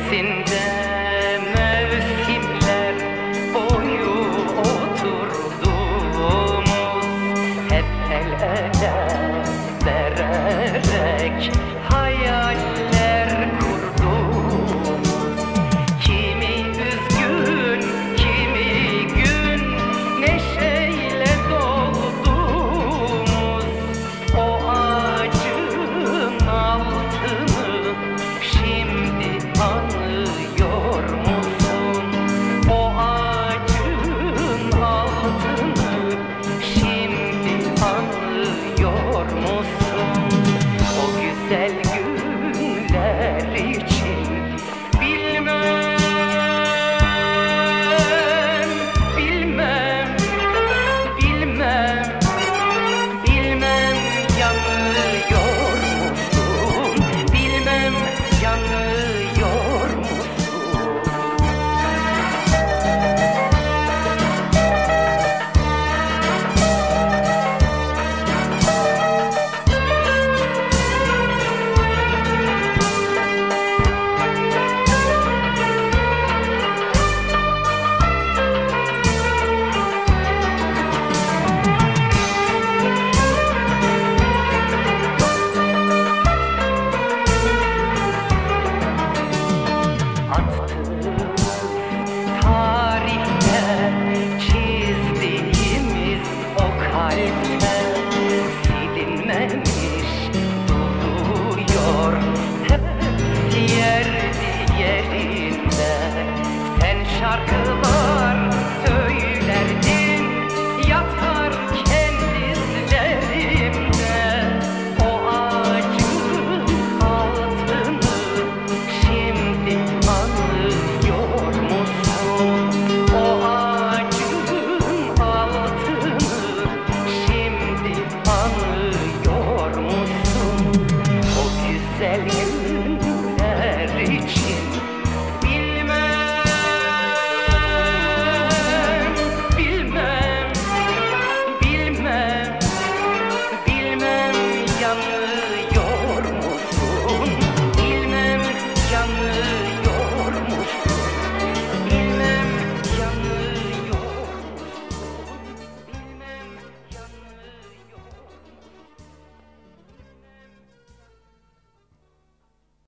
gölgesinde mevsimler boyu oturduğumuz, hep el ele vererek hayaller kurduğumuz, kimi üzgün kimi gün neşeyle dolduğumuz, o ağacın altını şimdi anlıyor musun? O ağacın altını şimdi anlıyor musun? O güzel günler için bilmem, bilmem, bilmem, bilmem yanıyor musun? Bilmem yanıyor musun? Tarihte çizdiğimiz o kalpte silinmemiş duruyor, hepsi yerli yerinde. Sen şarkılar